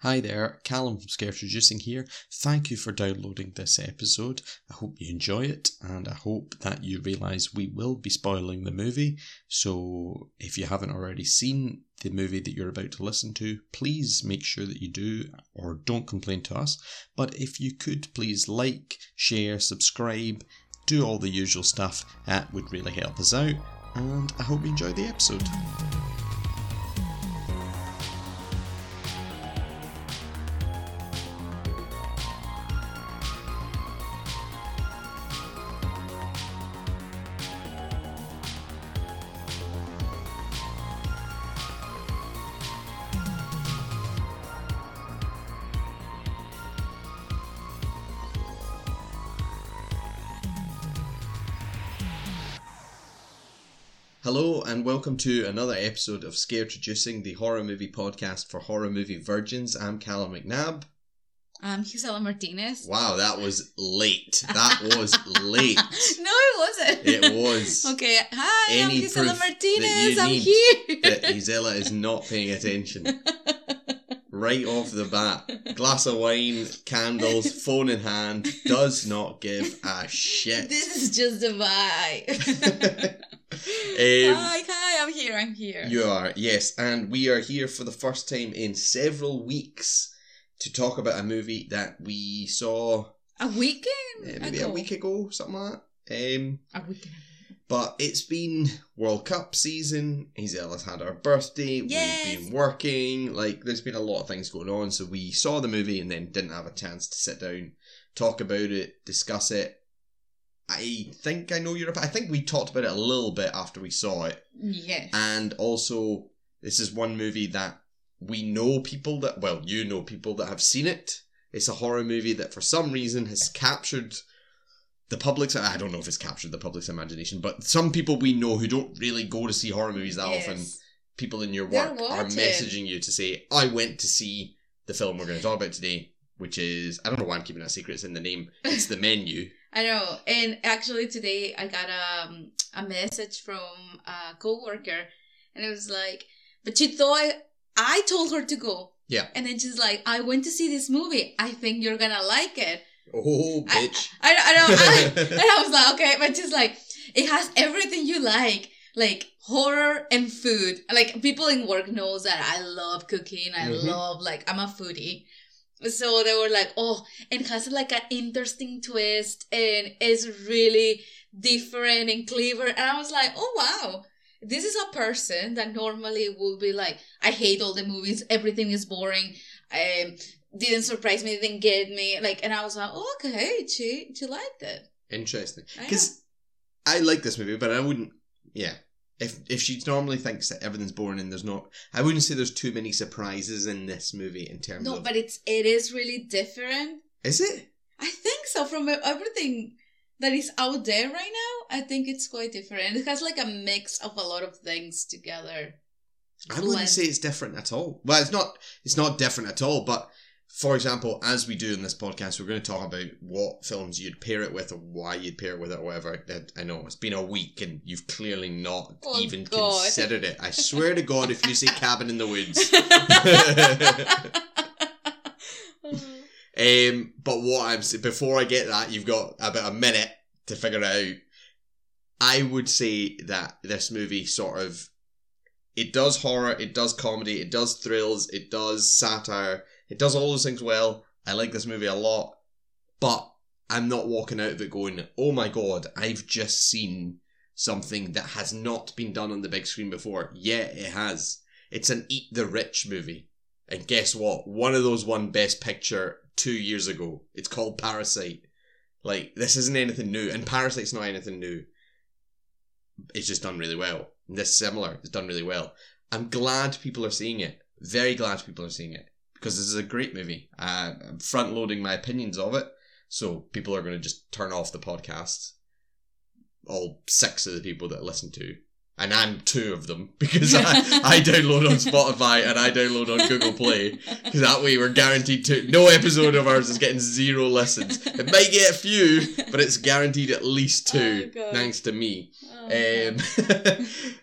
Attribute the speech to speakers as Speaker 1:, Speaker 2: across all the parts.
Speaker 1: Hi there, Callum from Scared Reducing here. Thank you for downloading this episode. I hope you enjoy it, and I hope that you realise we will be spoiling the movie. So if you haven't already seen the movie that you're about to listen to, please make sure that you do, or don't complain to us. But if you could, please like, share, subscribe, do all the usual stuff. That would really help us out, and I hope you enjoy the episode. Hello and welcome to another episode of Scared Reducing, the horror movie podcast for horror movie virgins. I'm Callum McNabb.
Speaker 2: I'm Gisela Martinez.
Speaker 1: Wow, that was late. That was late.
Speaker 2: No, it wasn't.
Speaker 1: It was.
Speaker 2: Okay, hi, I'm Gisela Martinez. I'm
Speaker 1: here.
Speaker 2: here.
Speaker 1: That Gisela is not paying attention. Right off the bat. Glass of wine, candles, phone in hand, does not give a shit.
Speaker 2: This is just a vibe. Hi, I'm here.
Speaker 1: You are, yes, and we are here for the first time in several weeks to talk about a movie that we saw
Speaker 2: a weekend
Speaker 1: maybe
Speaker 2: ago.
Speaker 1: A week ago, something like that.
Speaker 2: A weekend.
Speaker 1: But it's been World Cup season. Gisela's had our birthday.
Speaker 2: Yes.
Speaker 1: We've been working. There's been a lot of things going on. So we saw the movie and then didn't have a chance to sit down, talk about it, discuss it. I think I know I think we talked about it a little bit after we saw it.
Speaker 2: Yes.
Speaker 1: And also, this is one movie that we know people that, well, you know people that have seen it. It's a horror movie that for some reason has captured the public's, I don't know if it's captured the public's imagination, but some people we know who don't really go to see horror movies that often, people in your work are messaging you to say, I went to see the film we're going to talk about today, which is, I don't know why I'm keeping that secret, it's in the name, it's The Menu.
Speaker 2: I know, and actually today I got a message from a co-worker, and it was like, but you thought I told her to go.
Speaker 1: Yeah.
Speaker 2: And then she's like, I went to see this movie. I think you're gonna like it.
Speaker 1: Oh, bitch.
Speaker 2: I know. And I was like, okay, but she's like, it has everything you like horror and food. Like, people in work knows that I love cooking. I love, I'm a foodie. So they were like, oh, and has an interesting twist and is really different and clever. And I was like, oh, wow. This is a person that normally will be like, I hate all the movies. Everything is boring. Didn't surprise me. Didn't get me. And I was like, oh, okay. She liked it.
Speaker 1: Interesting. Because I like this movie, but I wouldn't, yeah. If she normally thinks that everything's boring and there's not, I wouldn't say there's too many surprises in this movie in terms of...
Speaker 2: No, but it is really different.
Speaker 1: Is it?
Speaker 2: I think so. From everything that is out there right now, I think it's quite different. It has a mix of a lot of things together.
Speaker 1: I wouldn't say it's different at all. Well, it's not different at all, but for example, as we do in this podcast, we're going to talk about what films you'd pair it with or why you'd pair it with it or whatever. I know, it's been a week and you've clearly not considered it. I swear to God, if you say Cabin in the Woods. But what I'm saying, before I get that, you've got about a minute to figure it out. I would say that this movie it does horror, it does comedy, it does thrills, it does satire. It does all those things well. I like this movie a lot. But I'm not walking out of it going, oh my God, I've just seen something that has not been done on the big screen before. Yeah, it has. It's an Eat the Rich movie. And guess what? One of those won Best Picture 2 years ago. It's called Parasite. This isn't anything new. And Parasite's not anything new. It's just done really well. And this similar. It's done really well. I'm glad people are seeing it. Very glad people are seeing it. Because this is a great movie. I'm front-loading my opinions of it, so people are going to just turn off the podcast. All 6 of the people that listen to. And I'm 2 of them, because I download on Spotify and I download on Google Play. Because that way we're guaranteed to... No episode of ours is getting 0 listens. It might get a few, but it's guaranteed at least 2, thanks to me.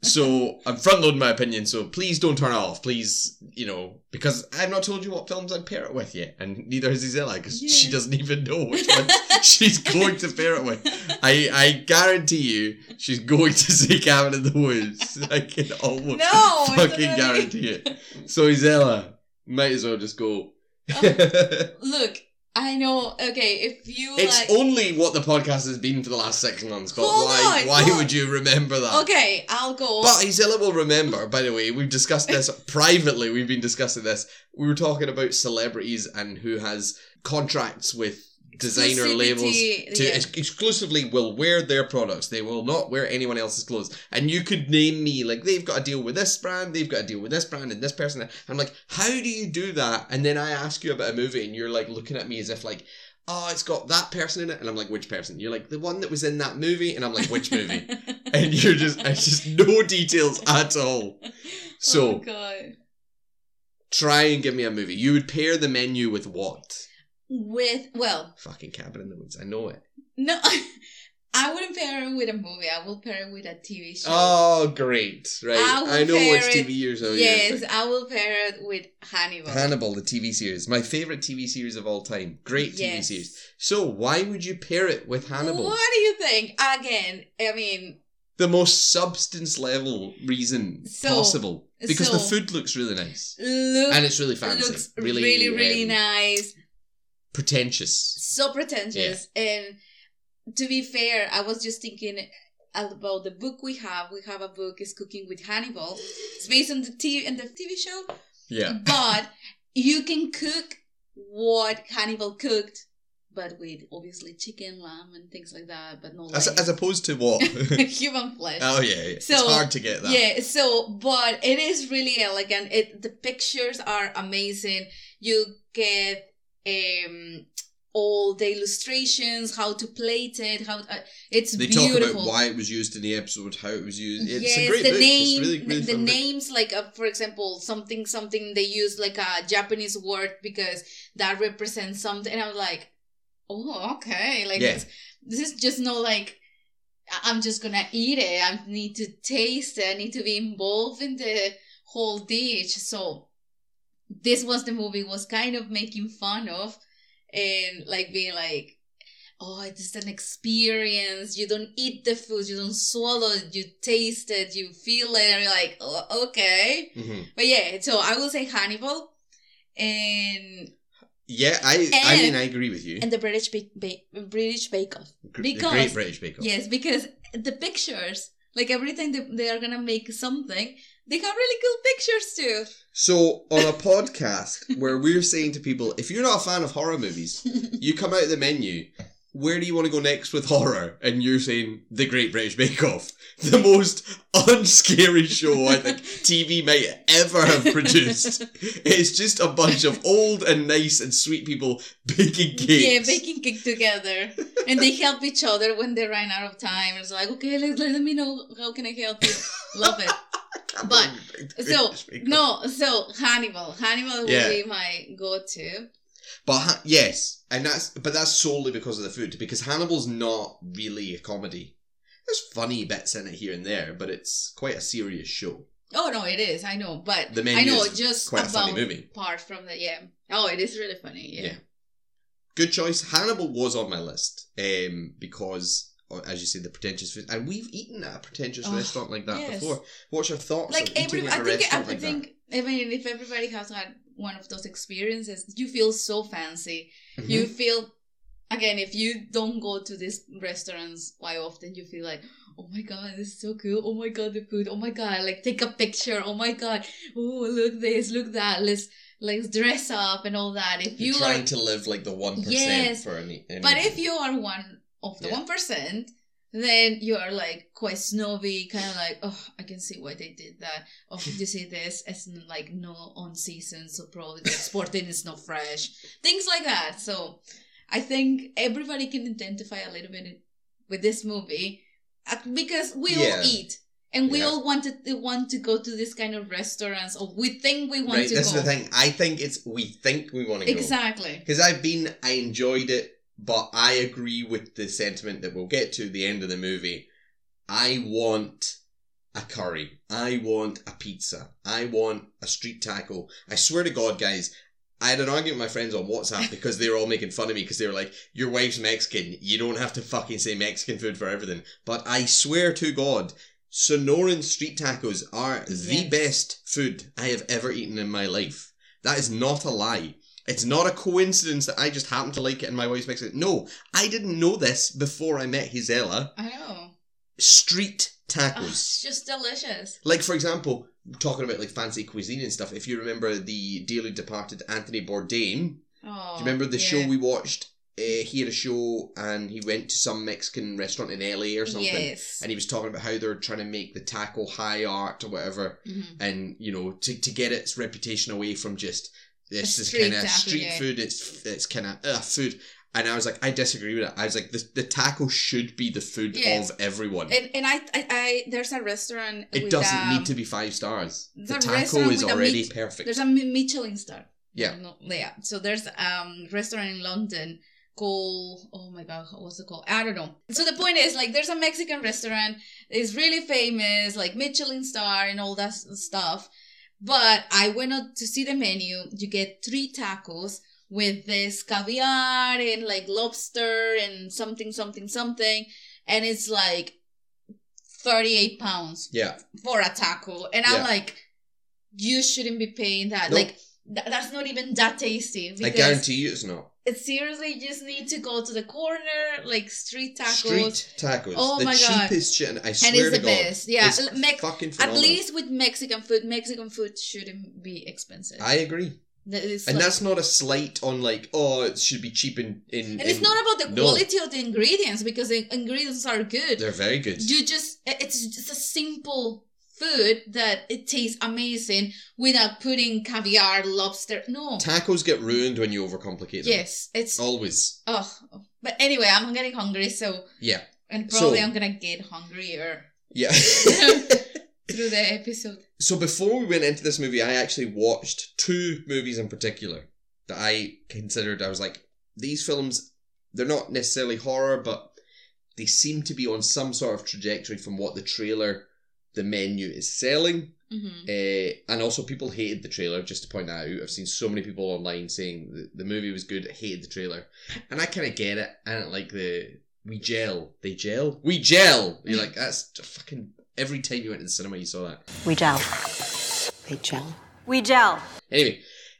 Speaker 1: So I'm front loading my opinion, so please don't turn it off. Please, because I've not told you what films I'd pair it with yet, and neither has Isella, because she doesn't even know which one she's going to pair it with. I guarantee you she's going to say Cabin in the Woods. I can almost fucking guarantee it. So Isella, might as well just go.
Speaker 2: Look, I know, okay, if you
Speaker 1: It's only what the podcast has been for the last 6 months, but why would you remember that?
Speaker 2: Okay, I'll go.
Speaker 1: But Isella will remember, by the way, we've discussed this privately, we've been discussing this. We were talking about celebrities and who has contracts with designer labels to exclusively will wear their products. They will not wear anyone else's clothes. And you could name me, like, they've got to deal with this brand, they've got to deal with this brand and this person. I'm like, how do you do that? And then I ask you about a movie and you're like looking at me as if like, oh, it's got that person in it. And I'm like, which person? You're like, the one that was in that movie. And I'm like, which movie? And it's just no details at all. So,
Speaker 2: oh God.
Speaker 1: Try and give me a movie. You would pair the menu with what? Fucking Cabin in the Woods. I know it.
Speaker 2: No, I wouldn't pair it with a movie. I will pair it with a TV show.
Speaker 1: Oh, great. Right. I know which TV you're so
Speaker 2: Yes, I will pair it with Hannibal.
Speaker 1: Hannibal, the TV series. My favourite TV series of all time. Great TV series. So, why would you pair it with Hannibal?
Speaker 2: What do you think? Again, I mean...
Speaker 1: The most substance level reason possible. Because the food looks really nice. And it's really fancy.
Speaker 2: It looks really nice.
Speaker 1: Pretentious.
Speaker 2: So pretentious. Yeah. And to be fair, I was just thinking about the book we have. We have a book, is Cooking with Hannibal. It's based on the TV show.
Speaker 1: Yeah.
Speaker 2: But you can cook what Hannibal cooked, but with obviously chicken, lamb, and things like that, but no
Speaker 1: as opposed to what?
Speaker 2: Human flesh.
Speaker 1: Oh, yeah. So, it's hard to get that.
Speaker 2: Yeah, but it is really elegant. The pictures are amazing. You get all the illustrations, how to plate it, it's beautiful. They talk about
Speaker 1: why it was used in the episode, how it was used. It's a great book. It's really
Speaker 2: the names, like for example, something they use like a Japanese word because that represents something, and I was like, oh, okay, like this is just not like I'm just gonna eat it. I need to taste it. I need to be involved in the whole dish. So this was the movie was kind of making fun of, and like being like, oh, it's an experience. You don't eat the food, you don't swallow it, you taste it, you feel it, and you're like, oh, okay. Mm-hmm. But yeah, so I will say Hannibal, and
Speaker 1: yeah, I agree with you.
Speaker 2: And the British Bake Off.
Speaker 1: The Great British Bake Off.
Speaker 2: Yes, because the pictures, like every time they are gonna make something, they have really cool pictures too.
Speaker 1: So, on a podcast where we're saying to people, if you're not a fan of horror movies, you come out of the menu, where do you want to go next with horror? And you're saying The Great British Bake Off. The most unscary show I think TV might ever have produced. It's just a bunch of old and nice and sweet people baking cakes.
Speaker 2: Yeah, baking cake together. And they help each other when they run out of time. It's like, okay, let me know, how can I help you? Love it. But so Hannibal will be my go-to.
Speaker 1: But yes, and that's solely because of the food. Because Hannibal's not really a comedy. There's funny bits in it here and there, but it's quite a serious show.
Speaker 2: Oh no, it is. I know, but
Speaker 1: the menu
Speaker 2: I know
Speaker 1: is
Speaker 2: just
Speaker 1: quite
Speaker 2: about
Speaker 1: a funny movie.
Speaker 2: Apart from the oh, it is really funny. Yeah.
Speaker 1: Good choice. Hannibal was on my list because, as you said, the pretentious food, and we've eaten at a pretentious restaurant like that before. What's your thoughts?
Speaker 2: Like I think I mean, if everybody has had one of those experiences, you feel so fancy. Mm-hmm. You feel, again, if you don't go to these restaurants quite often, you feel like, oh my God, this is so cool. Oh my God, the food. Oh my God, like take a picture. Oh my God. Oh, look this, look that. Let's dress up and all that. If you're
Speaker 1: trying to live like the 1% for any.
Speaker 2: But if you are one of the 1%, then you're like quite snobby, kind of like, oh, I can see why they did that. Oh, you see this? It's like no on season, so probably the exporting is not fresh. Things like that. So I think everybody can identify a little bit with this movie because we all eat. And we all want to go to this kind of restaurants, or we think we want to go.
Speaker 1: That's the thing. I think we think we want to go.
Speaker 2: Exactly.
Speaker 1: Because I enjoyed it. But I agree with the sentiment that we'll get to the end of the movie. I want a curry. I want a pizza. I want a street taco. I swear to God, guys, I had an argument with my friends on WhatsApp because they were all making fun of me because they were like, your wife's Mexican. You don't have to fucking say Mexican food for everything. But I swear to God, Sonoran street tacos are the best food I have ever eaten in my life. That is not a lie. It's not a coincidence that I just happen to like it and my wife's Mexican. No, I didn't know this before I met Gisela.
Speaker 2: I know.
Speaker 1: Street tacos.
Speaker 2: Oh, it's just delicious.
Speaker 1: Like, for example, talking about like fancy cuisine and stuff, if you remember the dearly departed Anthony Bourdain, do you remember the show we watched? He had a show and he went to some Mexican restaurant in LA or something.
Speaker 2: Yes.
Speaker 1: And he was talking about how they're trying to make the taco high art or whatever. And, you know, to get its reputation away from just, this is kind of street food, it's kind of food. And I was like, I disagree with it. I was like, the taco should be the food of everyone.
Speaker 2: And I there's a restaurant.
Speaker 1: It doesn't need to be 5 stars. The taco is already perfect.
Speaker 2: There's a Michelin star.
Speaker 1: Yeah.
Speaker 2: Yeah. So there's a restaurant in London called, oh my God, what's it called? I don't know. So the point is, like, there's a Mexican restaurant. It's really famous, like Michelin star and all that stuff. But I went out to see the menu. You get 3 tacos with this caviar and like lobster and something. And it's like 38 pounds for a taco. And I'm like, you shouldn't be paying that. Nope. Like, that's not even that tasty.
Speaker 1: I guarantee you it's not.
Speaker 2: It seriously, you just need to go to the corner, like street tacos.
Speaker 1: Street tacos.
Speaker 2: Oh my God.
Speaker 1: The cheapest shit, I swear
Speaker 2: and it's
Speaker 1: to
Speaker 2: the
Speaker 1: God.
Speaker 2: Best. Yeah.
Speaker 1: It's fucking phenomenal.
Speaker 2: At least with Mexican food shouldn't be expensive.
Speaker 1: I agree. And that's not a slight on like, oh, it should be cheap in And
Speaker 2: it's not about the quality of the ingredients, because the ingredients are good.
Speaker 1: They're very good.
Speaker 2: It's just a simple food that it tastes amazing without putting caviar, lobster. No.
Speaker 1: Tacos get ruined when you overcomplicate them.
Speaker 2: Yes. It's
Speaker 1: always.
Speaker 2: Oh. But anyway, I'm getting hungry, so.
Speaker 1: Yeah.
Speaker 2: And probably I'm gonna get hungrier.
Speaker 1: Yeah.
Speaker 2: Through the episode.
Speaker 1: So before we went into this movie, I actually watched 2 movies in particular that I considered, I was like, these films, they're not necessarily horror, but they seem to be on some sort of trajectory from what the trailer, the menu is selling. And also people hated the trailer, just to point that out. I've seen so many people online saying the movie was good, hated the trailer. And I kind of get it. I don't like we gel. They gel? We gel! You're like, that's fucking... Every time you went to the cinema, you saw that.
Speaker 3: We gel. They gel. We gel.
Speaker 1: Anyway,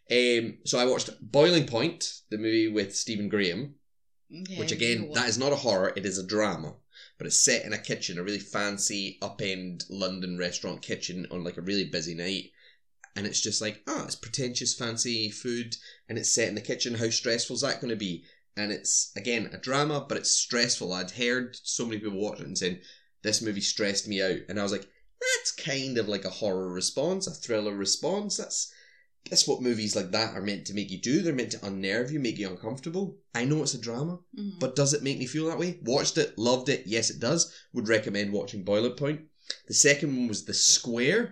Speaker 1: so I watched Boiling Point, the movie with Stephen Graham, which again, that is not a horror, it is a drama. But it's set in a kitchen, a really fancy, up-end London restaurant kitchen on like a really busy night. And it's just like, it's pretentious, fancy food, and it's set in the kitchen. How stressful is that going to be? And it's, again, a drama, but it's stressful. I'd heard so many people watch it and saying, this movie stressed me out. And I was like, that's kind of like a horror response, a thriller response. That's what movies like that are meant to make you do. They're meant to unnerve you, make you uncomfortable. I know it's a drama, but does it make me feel that way? Watched it, loved it. Yes, it does. Would recommend watching Boiling Point. The second one was The Square,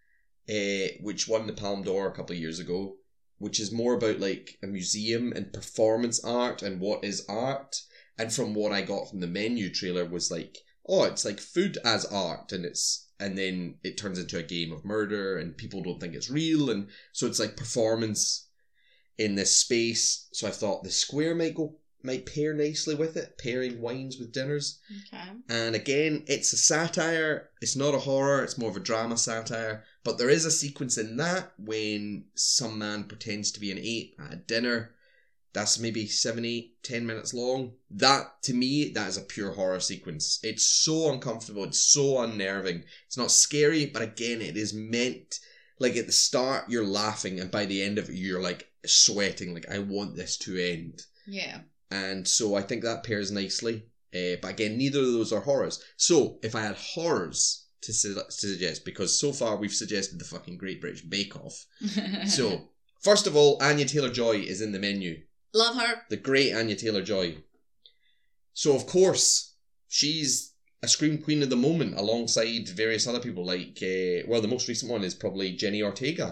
Speaker 1: which won the Palme d'Or a couple of years ago, which is more about like a museum and performance art and what is art. And from what I got from the menu trailer was like, it's like food as art, and then it turns into a game of murder and people don't think it's real, and so it's like performance in this space. So I thought The Square might pair nicely with it, pairing wines with dinners.
Speaker 2: Okay.
Speaker 1: And again, it's a satire. It's not a horror, it's more of a drama satire, but there is a sequence in that when some man pretends to be an ape at a dinner. That's maybe 7, 8, 10 minutes long. That, to me, that is a pure horror sequence. It's so uncomfortable. It's so unnerving. It's not scary, but again, it is meant... Like, at the start, you're laughing, and by the end of it, you're, like, sweating. Like, I want this to end.
Speaker 2: Yeah.
Speaker 1: And so I think that pairs nicely. But again, neither of those are horrors. So, if I had horrors to suggest, because so far we've suggested the fucking Great British Bake Off. So, first of all, Anya Taylor-Joy is in the menu.
Speaker 2: Love her.
Speaker 1: The great Anya Taylor-Joy. So, of course, she's a scream queen of the moment alongside various other people like, the most recent one is probably Jenna Ortega.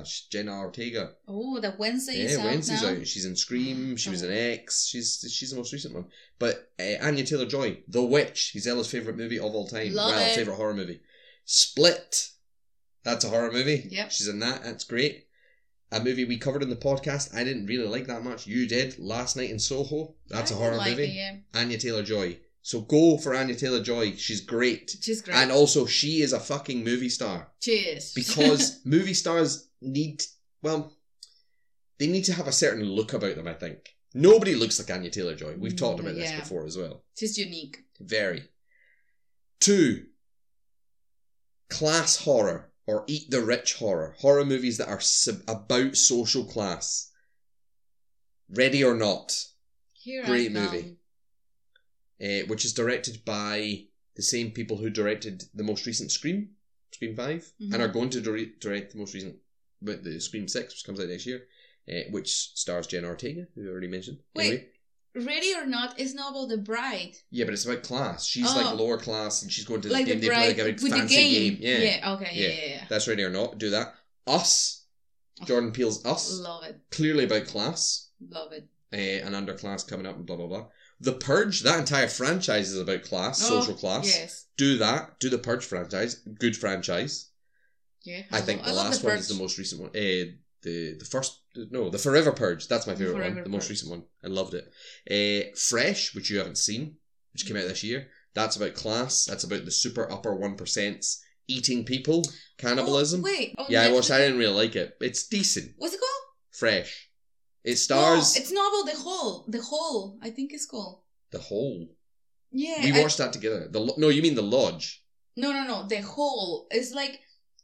Speaker 2: Oh, the Wednesday is out
Speaker 1: Wednesday's
Speaker 2: now.
Speaker 1: out. She's in Scream, she was in X, she's the most recent one. But Anya Taylor-Joy, The Witch, Gisella's favourite movie of all time.
Speaker 2: Love it.
Speaker 1: Favourite horror movie. Split. That's a horror movie.
Speaker 2: Yep.
Speaker 1: She's in that. That's great. A movie we covered in the podcast I didn't really like that much. You did. Last Night in Soho. That's a horror movie.
Speaker 2: It, yeah.
Speaker 1: Anya Taylor-Joy. So go for Anya Taylor-Joy. She's great.
Speaker 2: She's great.
Speaker 1: And also, she is a fucking movie star.
Speaker 2: Cheers.
Speaker 1: Because movie stars need... Well, they need to have a certain look about them, I think. Nobody looks like Anya Taylor-Joy. We've talked about this before as well.
Speaker 2: She's unique.
Speaker 1: Very. 2. Class horror. Or eat the rich horror. Horror movies that are about social class. Ready or Not. Great movie. Which is directed by the same people who directed the most recent Scream 5, and are going to direct the most recent, but the Scream 6, which comes out next year, which stars Jenna Ortega, who I already mentioned.
Speaker 2: Wait,
Speaker 1: anyway.
Speaker 2: Ready or Not is not about the bride.
Speaker 1: Yeah, but it's about class. She's like lower class, and she's going to
Speaker 2: like
Speaker 1: the game.
Speaker 2: The bride,
Speaker 1: they play like a
Speaker 2: with
Speaker 1: fancy
Speaker 2: the game.
Speaker 1: Yeah.
Speaker 2: Okay, yeah.
Speaker 1: That's Ready or Not. Do that. Us. Jordan Peele's Us.
Speaker 2: Love it.
Speaker 1: Clearly about class.
Speaker 2: Love it.
Speaker 1: An underclass coming up and blah, blah, blah. The Purge, that entire franchise is about class, social class.
Speaker 2: Yes.
Speaker 1: Do that. Do the Purge franchise. Good franchise.
Speaker 2: Yeah.
Speaker 1: I think the last one is the most recent one. The Forever Purge. That's my favourite one. The most recent one. I loved it. Fresh, which you haven't seen, which came out this year. That's about class. That's about the super upper 1% eating people. Cannibalism. I watched. I didn't really like it. It's decent.
Speaker 2: What's it called?
Speaker 1: Fresh. It stars...
Speaker 2: No, it's not about The Hole. The Hole, I think it's called.
Speaker 1: The Hole?
Speaker 2: Yeah.
Speaker 1: We watched that together. No, you mean The Lodge.
Speaker 2: No. The Hole. It's like...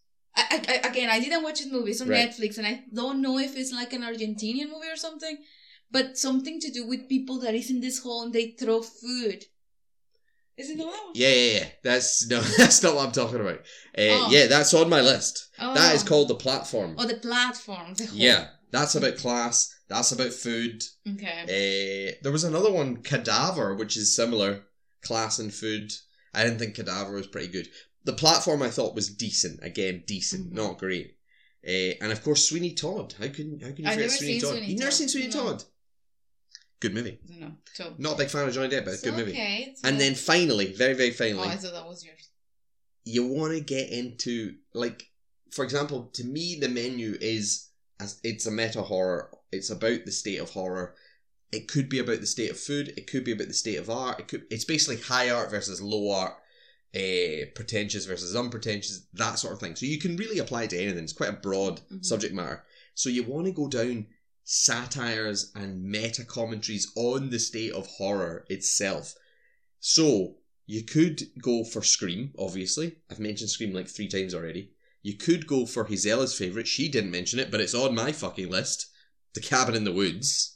Speaker 2: I didn't watch this movie. It's on Netflix, and I don't know if it's like an Argentinian movie or something, but something to do with people that is in this hole and they throw food. Is it the one?
Speaker 1: Yeah. That's not what I'm talking about. Yeah, that's on my list. That is called The Platform.
Speaker 2: The Platform. The Hole.
Speaker 1: Yeah, that's about class. That's about food.
Speaker 2: Okay.
Speaker 1: There was another one, Cadaver, which is similar. Class and food. I didn't think Cadaver was pretty good. The Platform I thought was decent. Again, decent, not great. And of course, Sweeney Todd. How can you forget Sweeney Todd? You've never seen Sweeney Todd? Good movie.
Speaker 2: No. So,
Speaker 1: not a big fan of Johnny Depp, but good movie.
Speaker 2: Okay.
Speaker 1: And then finally, very, very finally.
Speaker 2: I thought that was yours.
Speaker 1: You want to get into, like, for example, to me, The Menu it's a meta horror. It's about the state of horror. It could be about the state of food. It could be about the state of art. It's basically high art versus low art. Pretentious versus unpretentious, that sort of thing. So you can really apply it to anything. It's quite a broad subject matter. So you want to go down satires and meta commentaries on the state of horror itself. So you could go for Scream, obviously. I've mentioned Scream like 3 times already. You could go for Gisella's favourite. She didn't mention it, but it's on my fucking list. The Cabin in the Woods.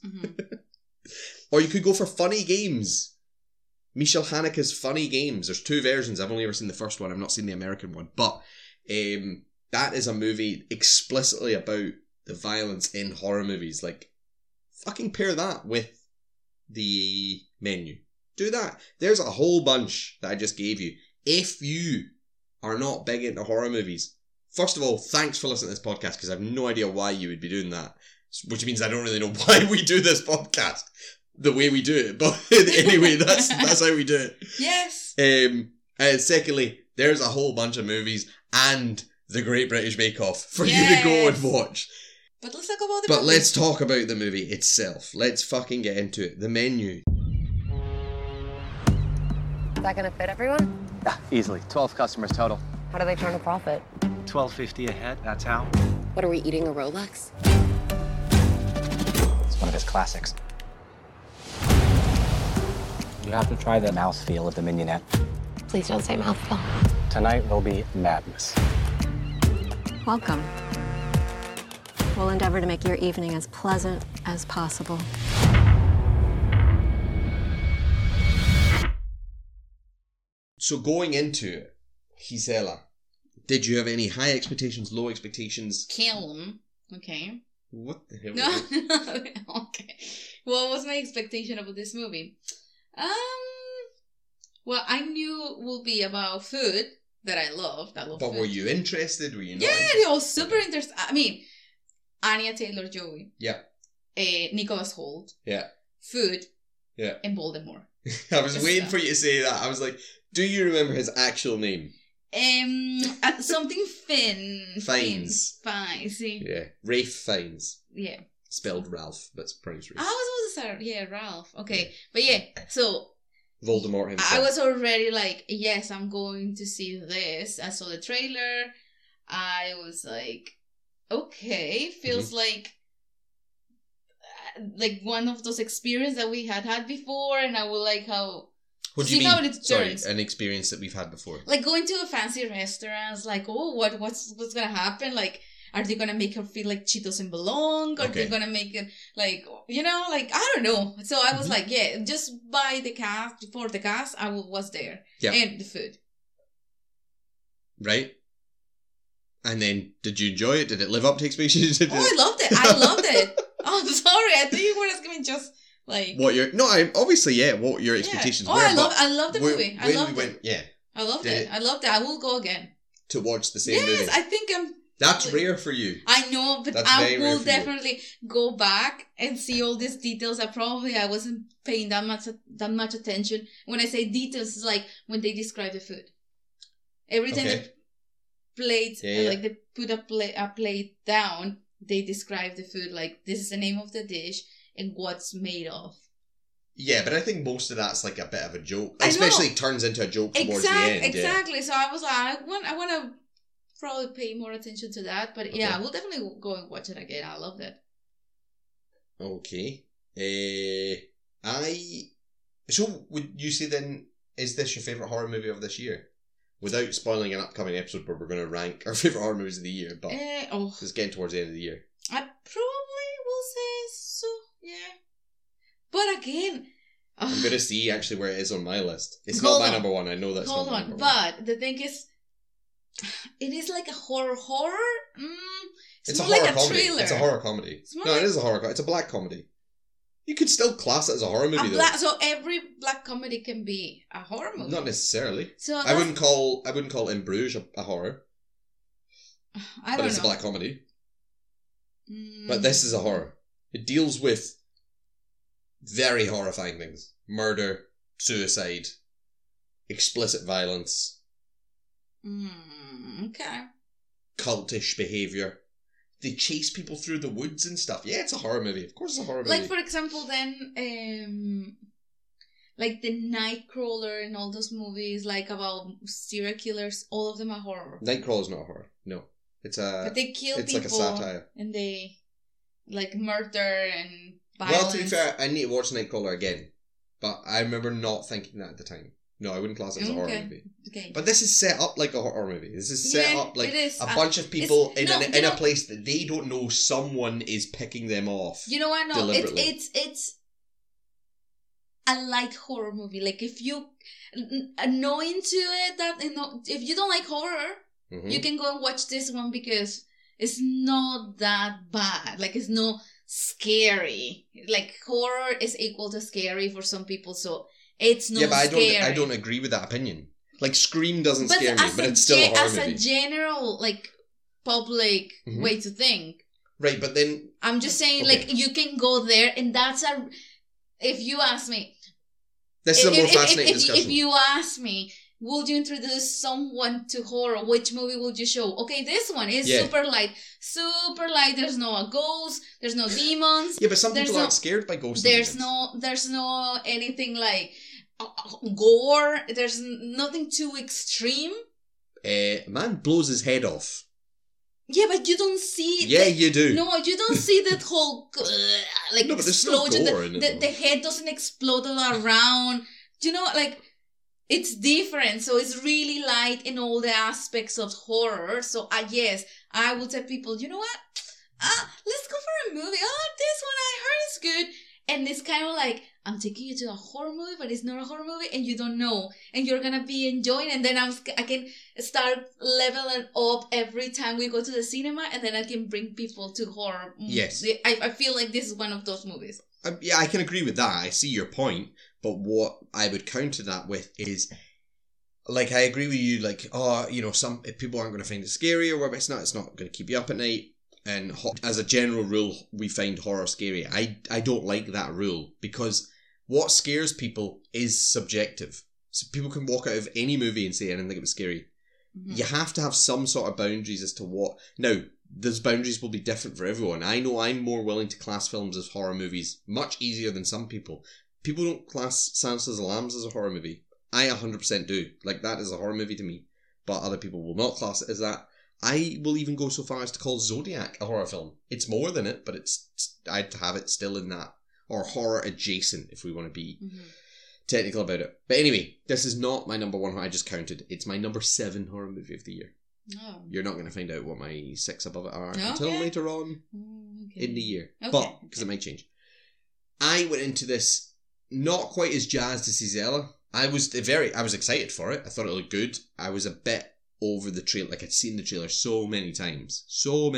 Speaker 1: Or you could go for Funny Games. Michelle Haneke's Funny Games. There's 2 versions. I've only ever seen the first one. I've not seen the American one. But that is a movie explicitly about the violence in horror movies. Like, fucking pair that with The Menu. Do that. There's a whole bunch that I just gave you. If you are not big into horror movies, first of all, thanks for listening to this podcast, because I have no idea why you would be doing that. Which means I don't really know why we do this podcast the way we do it, but anyway, that's how we do it.
Speaker 2: Yes.
Speaker 1: And secondly, there's a whole bunch of movies and The Great British Bake Off for you to go and watch.
Speaker 2: But let's talk about
Speaker 1: let's talk about the movie itself. Let's fucking get into it. The Menu.
Speaker 3: Is that gonna fit everyone?
Speaker 4: Yeah, easily. 12 customers total.
Speaker 3: How do they turn a profit?
Speaker 4: $12.50 a head, that's how.
Speaker 3: What, are we eating a Rolex?
Speaker 4: It's one of his classics. You have to try the mouthfeel of the mignonette.
Speaker 3: Please don't say mouthful.
Speaker 4: Tonight will be madness.
Speaker 3: Welcome. We'll endeavor to make your evening as pleasant as possible.
Speaker 1: So going into it, Gisela, did you have any high expectations, low expectations?
Speaker 2: Callum. Okay.
Speaker 1: What the hell?
Speaker 2: No. Okay. What was my expectation about this movie? Well, I knew it would be about food that I loved. But
Speaker 1: food. Were you interested? Were you not?
Speaker 2: Yeah,
Speaker 1: interested?
Speaker 2: I was super interested. I mean, Anya Taylor-Joy.
Speaker 1: Yeah.
Speaker 2: Nicholas Hoult.
Speaker 1: Yeah.
Speaker 2: Food.
Speaker 1: Yeah.
Speaker 2: And Voldemort.
Speaker 1: I was waiting for you to say that. I was like, do you remember his actual name?
Speaker 2: Something
Speaker 1: Fiennes.
Speaker 2: Fiennes. See.
Speaker 1: Yeah. Rafe Fiennes.
Speaker 2: Yeah.
Speaker 1: Spelled Ralph, but it's pronounced Rafe.
Speaker 2: I was supposed to say, yeah, Ralph. Okay. But yeah, so
Speaker 1: Voldemort himself.
Speaker 2: I was already like, yes, I'm going to see this. I saw the trailer. I was like, okay, feels like one of those experiences that we had before, and I would like how.
Speaker 1: What do you
Speaker 2: see
Speaker 1: mean?
Speaker 2: how it turns.
Speaker 1: Sorry, an experience that we've had before.
Speaker 2: Like going to a fancy restaurant, like, oh, what's gonna happen? Like, are they gonna make her feel like she doesn't belong? Or are they gonna make it like, like, I don't know. So I was like, yeah, just by the cast, before the cast, I was there.
Speaker 1: Yeah.
Speaker 2: And the food.
Speaker 1: Right? And then, did you enjoy it? Did it live up to expectations?
Speaker 2: Oh, I loved it. I loved it. Oh, sorry. I thought you were just giving just like
Speaker 1: what your what your expectations were.
Speaker 2: I love the movie. I loved it.
Speaker 1: Yeah.
Speaker 2: I loved it. I loved it. I will go again.
Speaker 1: To watch the same movie.
Speaker 2: Yes, I think
Speaker 1: That's rare for you.
Speaker 2: I know, but
Speaker 1: That's
Speaker 2: I
Speaker 1: very
Speaker 2: will
Speaker 1: rare for you.
Speaker 2: definitely go back and see all these details that probably I wasn't paying that much attention. When I say details, it's like when they describe the food. Every time the plates, like they put a plate down, they describe the food like this is the name of the dish and what's made of.
Speaker 1: Yeah, but I think most of that's like a bit of a joke. Especially it turns into a joke towards the end.
Speaker 2: Exactly. So I was like, I want to probably pay more attention to that. But yeah, I will definitely go and watch it again. I loved it.
Speaker 1: Okay. So would you say then, is this your favourite horror movie of this year? Without spoiling an upcoming episode where we're going to rank our favourite horror movies of the year, but it's getting towards the end of the year.
Speaker 2: I probably will say so, yeah. But again,
Speaker 1: I'm going to see actually where it is on my list. It's not my number one. I know that's not my number one.
Speaker 2: But the thing is, it is like a horror.
Speaker 1: It's a
Speaker 2: more
Speaker 1: horror
Speaker 2: like
Speaker 1: comedy.
Speaker 2: Thriller.
Speaker 1: It's a horror comedy. It is a horror comedy. It's a black comedy. You could still class it as a horror movie, though.
Speaker 2: So every black comedy can be a horror movie.
Speaker 1: Not necessarily.
Speaker 2: So
Speaker 1: I wouldn't call In Bruges a horror.
Speaker 2: I don't know.
Speaker 1: It's a black comedy. But this is a horror. It deals with very horrifying things: murder, suicide, explicit violence.
Speaker 2: Okay.
Speaker 1: Cultish behaviour. They chase people through the woods and stuff. Yeah, it's a horror movie. Of course it's a horror movie.
Speaker 2: Like, for example, then, like the Nightcrawler and all those movies, like about serial killers, all of them are horror.
Speaker 1: Nightcrawler's not a horror. No.
Speaker 2: But they kill people.
Speaker 1: It's like a satire.
Speaker 2: And they, like, murder and violence.
Speaker 1: Well, to be fair, I need to watch Nightcrawler again. But I remember not thinking that at the time. No, I wouldn't class it as a horror movie.
Speaker 2: Okay.
Speaker 1: But this is set up like a horror movie. This is set up like a bunch of people in a place that they don't know someone is picking them off.
Speaker 2: You know what? No,
Speaker 1: deliberately.
Speaker 2: it's a light horror movie. Like if you know into it, if you don't like horror, you can go and watch this one because it's not that bad. Like it's not scary. Like horror is equal to scary for some people, so. It's not scary.
Speaker 1: I don't agree with that opinion. Like Scream doesn't scare me, but it's still a horror movie.
Speaker 2: As a general, like, public way to think.
Speaker 1: Right, but then...
Speaker 2: I'm just saying, like, you can go there and that's if you ask me...
Speaker 1: This is a more fascinating discussion.
Speaker 2: If you ask me, would you introduce someone to horror? Which movie would you show? Okay, this one is super light. Super light. There's no ghosts. There's no demons.
Speaker 1: Yeah, but some people aren't scared by ghosts.
Speaker 2: There's no anything like gore. There's nothing too extreme.
Speaker 1: Man blows his head off.
Speaker 2: Yeah, but you don't see...
Speaker 1: Yeah, you do.
Speaker 2: No, you don't see that whole like
Speaker 1: no, but
Speaker 2: explosion.
Speaker 1: There's no gore in it,
Speaker 2: the head doesn't explode all around. Do you know, like... It's different, so it's really light in all the aspects of horror. So, yes, I would tell people, you know what? Let's go for a movie. This one I heard is good. And it's kind of like, I'm taking you to a horror movie, but it's not a horror movie, and you don't know. And you're going to be enjoying, and then I can start leveling up every time we go to the cinema, and then I can bring people to horror.
Speaker 1: Yes.
Speaker 2: I feel like this is one of those movies.
Speaker 1: Yeah, I can agree with that. I see your point. But what I would counter that with is, like, I agree with you, like, some people aren't going to find it scary or whatever. It's not going to keep you up at night. And as a general rule, we find horror scary. I don't like that rule because what scares people is subjective. So people can walk out of any movie and say, I didn't think it was scary. You have to have some sort of boundaries as to what... Now, those boundaries will be different for everyone. I know I'm more willing to class films as horror movies much easier than some people. People don't class Silence of the Lambs as a horror movie. I 100% do. Like, that is a horror movie to me. But other people will not class it as that. I will even go so far as to call Zodiac a horror film. It's more than it, but I'd have it still in that. Or horror adjacent, if we want to be technical about it. But anyway, this is not my number 1. I just counted. It's my number 7 horror movie of the year.
Speaker 2: Oh.
Speaker 1: You're not going to find out what my 6 above it are until later on in the year.
Speaker 2: Okay.
Speaker 1: But, because it might change. I went into this not quite as jazzed as Zella. I was excited for it. I thought it looked good. I was a bit over the trailer. Like, I'd seen the trailer so many times.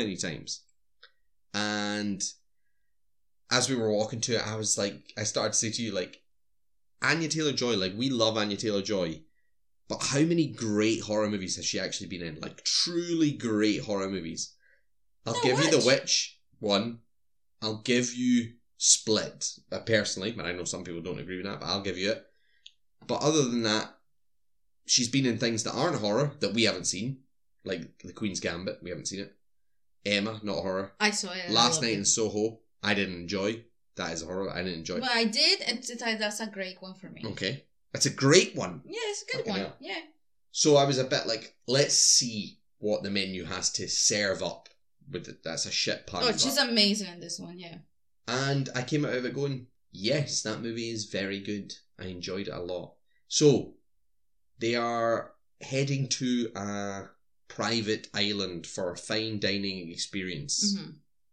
Speaker 1: And as we were walking to it, I was like, I started to say to you, like, Anya Taylor-Joy, like, we love Anya Taylor-Joy, but how many great horror movies has she actually been in? Like, truly great horror movies. I'll give you The Witch, 1. I'll give you Split, personally, but I know some people don't agree with that, but I'll give you it. But other than that, she's been in things that aren't horror, that we haven't seen, like The Queen's Gambit, we haven't seen it. Emma, not horror.
Speaker 2: I saw it.
Speaker 1: Last Night in Soho, I didn't enjoy. That is a horror I didn't enjoy.
Speaker 2: But I did, and that's a great one for me.
Speaker 1: Okay. That's a great one.
Speaker 2: Yeah, it's a good one. Yeah.
Speaker 1: So I was a bit like, let's see what the menu has to serve up. That's a shit pun.
Speaker 2: Oh, she's amazing in this one, yeah.
Speaker 1: And I came out of it going, yes, that movie is very good. I enjoyed it a lot. So, they are heading to a private island for a fine dining experience.
Speaker 2: Mm-hmm.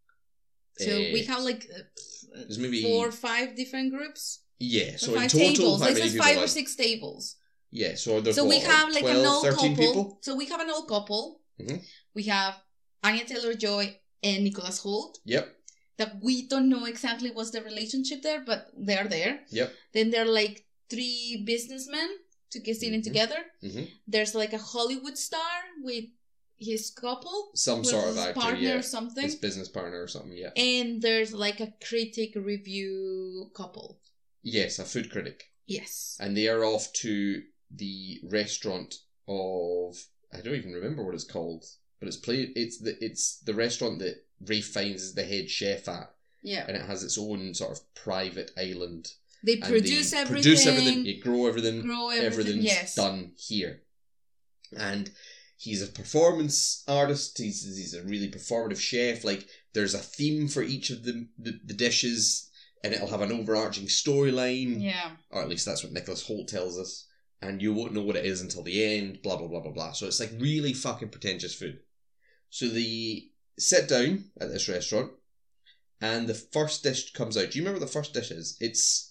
Speaker 2: So we have like
Speaker 1: maybe
Speaker 2: 4 or 5 different groups.
Speaker 1: Yeah, so
Speaker 2: 5
Speaker 1: in total,
Speaker 2: tables.
Speaker 1: like
Speaker 2: There's 5 or 6 tables.
Speaker 1: Yeah, so there's
Speaker 2: we have like
Speaker 1: 12,
Speaker 2: an old
Speaker 1: 13
Speaker 2: couple.
Speaker 1: people?
Speaker 2: So we have an old couple.
Speaker 1: Mm-hmm.
Speaker 2: We have Anya Taylor-Joy and Nicholas Hoult.
Speaker 1: Yep.
Speaker 2: That we don't know exactly what's the relationship there, but they're there.
Speaker 1: Yep.
Speaker 2: Then there are like 3 businessmen sitting together.
Speaker 1: Mm-hmm.
Speaker 2: There's like a Hollywood star with his couple.
Speaker 1: Some sort of actor,
Speaker 2: partner or something.
Speaker 1: His business partner or something, yeah.
Speaker 2: And there's like a critic review couple.
Speaker 1: Yes, a food critic.
Speaker 2: Yes.
Speaker 1: And they are off to the restaurant of... I don't even remember what it's called. But it's the restaurant that Rafe Fiennes is the head chef at. Yeah. And it has its own sort of private island.
Speaker 2: They produce everything.
Speaker 1: You grow everything. Everything's
Speaker 2: yes.
Speaker 1: done here. And he's a performance artist. He's a really performative chef. Like, there's a theme for each of the dishes, and it'll have an overarching storyline.
Speaker 2: Yeah.
Speaker 1: Or at least that's what Nicholas Hoult tells us. And you won't know what it is until the end, blah, blah, blah, blah, blah. So it's like really fucking pretentious food. So they sit down at this restaurant, and the first dish comes out. Do you remember what the first dish is? It's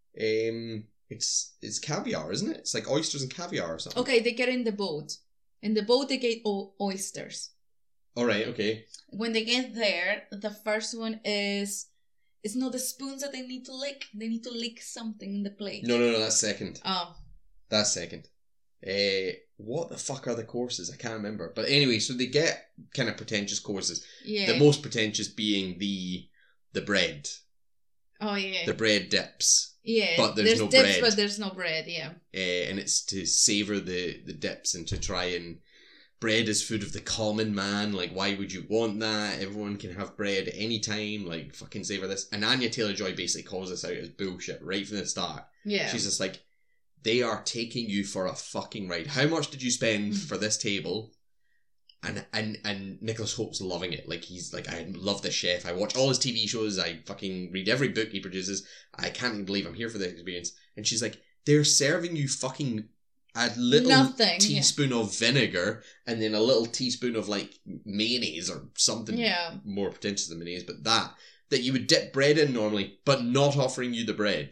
Speaker 1: caviar, isn't it? It's like oysters and caviar or something.
Speaker 2: Okay, they get in the boat. In the boat, they get oysters.
Speaker 1: All right, okay.
Speaker 2: When they get there, the first one is... It's not the spoons that they need to lick. They need to lick something in the plate.
Speaker 1: No, that's second.
Speaker 2: Oh.
Speaker 1: That's second. What the fuck are the courses? I can't remember. But anyway, so they get kind of pretentious courses.
Speaker 2: Yeah.
Speaker 1: The most pretentious being the bread.
Speaker 2: Oh, yeah.
Speaker 1: The bread dips.
Speaker 2: Yeah.
Speaker 1: But there's no bread.
Speaker 2: But there's no bread, yeah.
Speaker 1: And it's to savour the dips and to try and... Bread is food of the common man. Like, why would you want that? Everyone can have bread at any time. Like, fucking savour this. And Anya Taylor-Joy basically calls this out as bullshit right from the start.
Speaker 2: Yeah.
Speaker 1: She's just like, they are taking you for a fucking ride. How much did you spend for this table? And Nicholas Hoult's loving it. Like, he's like, I love this chef. I watch all his TV shows. I fucking read every book he produces. I can't even believe I'm here for this experience. And she's like, they're serving you fucking a little teaspoon of vinegar and then a little teaspoon of like mayonnaise or something more pretentious than mayonnaise, but that you would dip bread in normally, but not offering you the bread.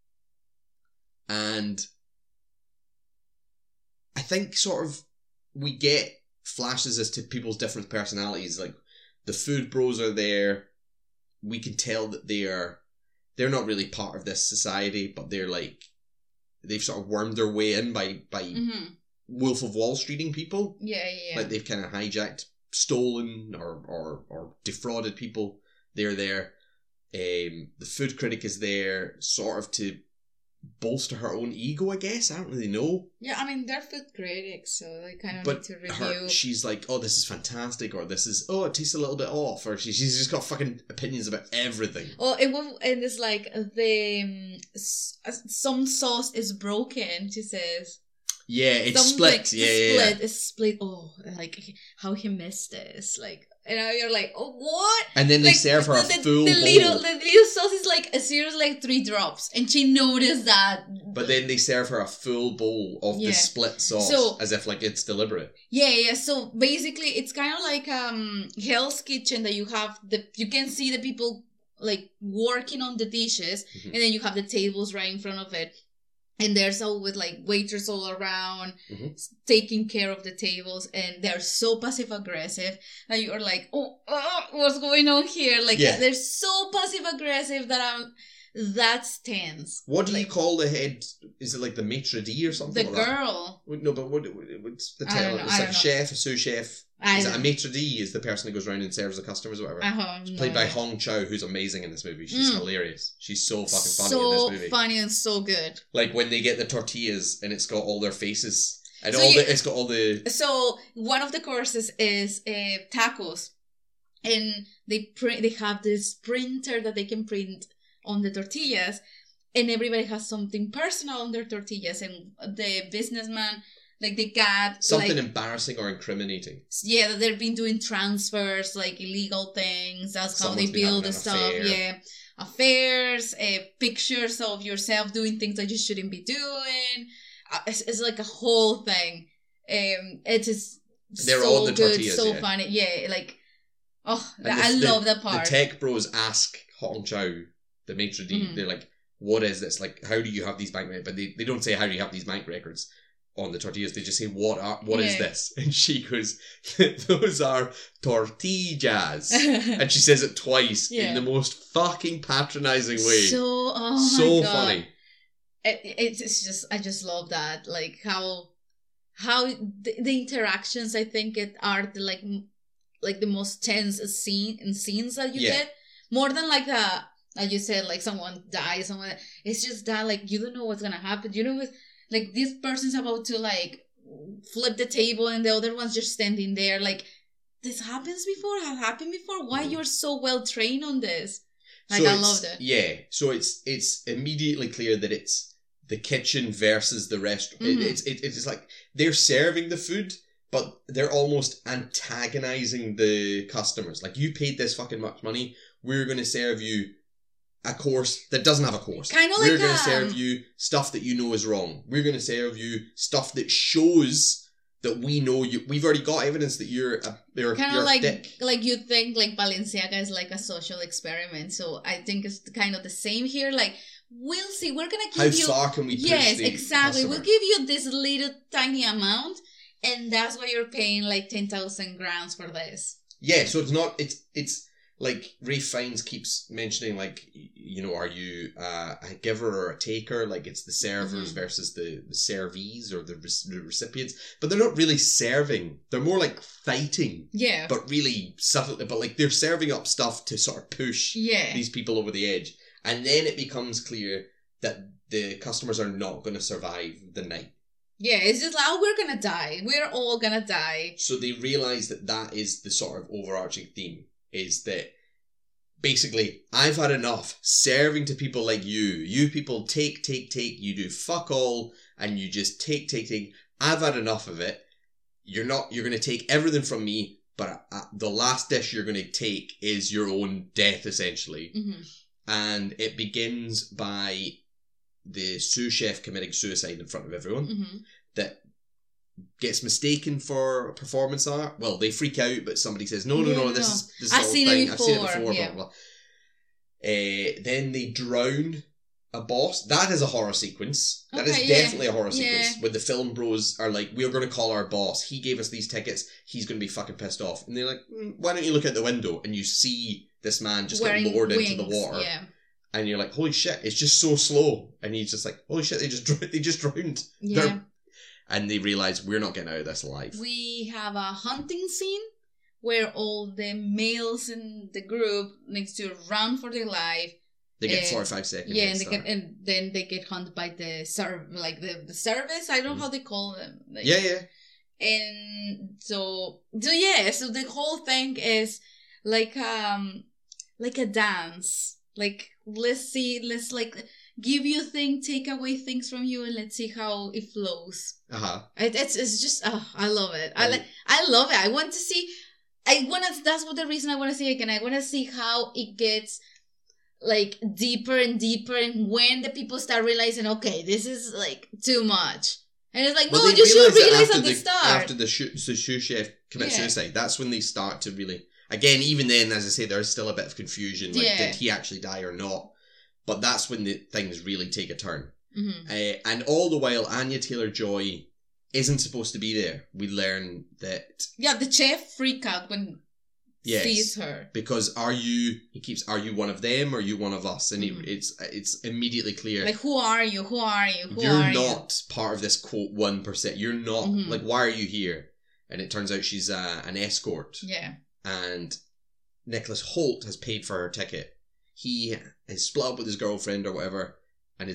Speaker 1: And I think sort of we get flashes as to people's different personalities. Like, the food bros are there. We can tell that they're not really part of this society, but they're like, they've sort of wormed their way in by Wolf of Wall Streeting people.
Speaker 2: Yeah.
Speaker 1: Like, they've kind of hijacked, stolen, or defrauded people. They're there. The food critic is there, sort of to bolster her own ego, I guess. I don't really know.
Speaker 2: Yeah, I mean, they're food critics, so they kind of
Speaker 1: But
Speaker 2: need to review.
Speaker 1: she's like, oh, this is fantastic, or this is, oh, it tastes a little bit off, or she's just got fucking opinions about everything.
Speaker 2: Oh, and it's like some sauce is broken, she says.
Speaker 1: Yeah, it's split. Yeah.
Speaker 2: It's split. Oh, like how he missed this. Like, and you're like, oh, what?
Speaker 1: And then they
Speaker 2: like,
Speaker 1: serve her a full bowl.
Speaker 2: The little sauce is like a seriously like 3 drops, and she noticed that.
Speaker 1: But then they serve her a full bowl of the split sauce,
Speaker 2: so,
Speaker 1: as if like it's deliberate.
Speaker 2: Yeah. So basically, it's kind of like Hell's Kitchen that you can see the people like working on the dishes, and then you have the tables right in front of it. And there's always like waiters all around taking care of the tables, and they're so passive aggressive that you're like, oh, what's going on here? Like they're so passive aggressive that that's tense.
Speaker 1: What do you call the head? Is it like the maitre d' or something?
Speaker 2: The
Speaker 1: like
Speaker 2: girl.
Speaker 1: That? No, but what's the
Speaker 2: I
Speaker 1: title?
Speaker 2: don't know,
Speaker 1: It's like a chef, a sous chef. Is it a maitre d' is the person that goes around and serves the customers or whatever? It's played by Hong Chow, who's amazing in this movie. She's hilarious. She's so fucking funny in this movie.
Speaker 2: So funny and so good.
Speaker 1: Like when they get the tortillas and it's got all their faces and it's got all the.
Speaker 2: So one of the courses is tacos, and they have this printer that they can print on the tortillas, and everybody has something personal on their tortillas, and the businessman. Like they got
Speaker 1: something embarrassing or incriminating.
Speaker 2: Yeah, that they've been doing transfers, like illegal things. That's how they build the stuff.
Speaker 1: Affair.
Speaker 2: Yeah, affairs, pictures of yourself doing things that you shouldn't be doing. It's like a whole thing. It is
Speaker 1: They're
Speaker 2: so
Speaker 1: all the
Speaker 2: good,
Speaker 1: tortillas,
Speaker 2: so funny. Yeah, like I love that part.
Speaker 1: The tech bros ask Hong Chow, the maitre d', they're like, "What is this? Like, how do you have these bank records?" But they don't say how do you have these bank records on the tortillas. They just say, what is this? And she goes, those are tortillas. And she says it twice in the most fucking patronizing way.
Speaker 2: So
Speaker 1: my God. Funny.
Speaker 2: It's just, I just love that. Like how the interactions, I think are the most tense scenes that you get. More than like you said, like someone dies, it's just that like you don't know what's gonna happen. You know, like this person's about to like flip the table and the other one's just standing there. Like, this happens before? Have happened before? Why you're so well trained on this? Like, I loved it.
Speaker 1: Yeah, so it's immediately clear that it's the kitchen versus the restaurant. It's like they're serving the food, but they're almost antagonizing the customers. Like, you paid this fucking much money, we're going to serve you a course that doesn't have a course.
Speaker 2: Kind of like
Speaker 1: we're going to serve you stuff that you know is wrong. We're going to serve you stuff that shows that we know you. We've already got evidence that you're kind of
Speaker 2: like
Speaker 1: dick.
Speaker 2: Like you think like Balenciaga is like a social experiment. So I think it's kind of the same here. Like, we'll see. We're gonna give you.
Speaker 1: How far can we push
Speaker 2: Yes,
Speaker 1: the
Speaker 2: exactly.
Speaker 1: customer?
Speaker 2: We'll give you this little tiny amount, and that's why you're paying like 10,000 grams for this.
Speaker 1: Yeah, so it's not. It's like Ralph Fiennes keeps mentioning, like, you know, are you a giver or a taker? Like, it's the servers versus the servees or the recipients. But they're not really serving. They're more like fighting.
Speaker 2: Yeah.
Speaker 1: But really subtly. But like they're serving up stuff to sort of push these people over the edge. And then it becomes clear that the customers are not going to survive the night.
Speaker 2: Yeah, it's just like, oh, we're going to die. We're all going to die.
Speaker 1: So they realise that is the sort of overarching theme. Is that basically, I've had enough serving to people like you. You people take, you do fuck all, and you just take. I've had enough of it. You're going to take everything from me, but the last dish you're going to take is your own death, essentially. Mm-hmm. And it begins by the sous chef committing suicide in front of everyone. That gets mistaken for performance art. Well, they freak out, but somebody says, no, this is
Speaker 2: I've seen it before.
Speaker 1: Blah, blah, blah. Then they drown a boss. That is a horror sequence. That is definitely a horror sequence. When the film bros are like, we're going to call our boss. He gave us these tickets. He's going to be fucking pissed off. And they're like, why don't you look out the window? And you see this man just get lowered into the water. Yeah. And you're like, holy shit, it's just so slow. And he's just like, holy shit, they just drowned.
Speaker 2: Yeah.
Speaker 1: And they realise we're not getting out of this alive.
Speaker 2: We have a hunting scene where all the males in the group needs to run for their life.
Speaker 1: They get 45 seconds.
Speaker 2: Yeah, and then they get hunted by the the service. I don't know how they call them. Like,
Speaker 1: yeah.
Speaker 2: And so the whole thing is like a dance. Like let's give you a thing, take away things from you, and let's see how it flows. It's just I love it. I love it. I want to see. That's what the reason I want to see it again. I want to see how it gets like deeper and deeper, and when the people start realizing, okay, this is like too much. And it's like, no, you should realize at the start.
Speaker 1: After the sous chef commits suicide, that's when they start to really... Again, even then, as I say, there's still a bit of confusion. Like, did he actually die or not? But that's when things really take a turn. Mm-hmm. And all the while, Anya Taylor-Joy isn't supposed to be there. We learn that... Yeah,
Speaker 2: the chef freak out when sees her.
Speaker 1: Because are you one of them or are you one of us? And it's immediately clear.
Speaker 2: Like, who are you?
Speaker 1: You're not part of this, quote, 1%. You're not, like, why are you here? And it turns out she's an escort.
Speaker 2: Yeah.
Speaker 1: And Nicholas Hoult has paid for her ticket. He has split up with his girlfriend or whatever, and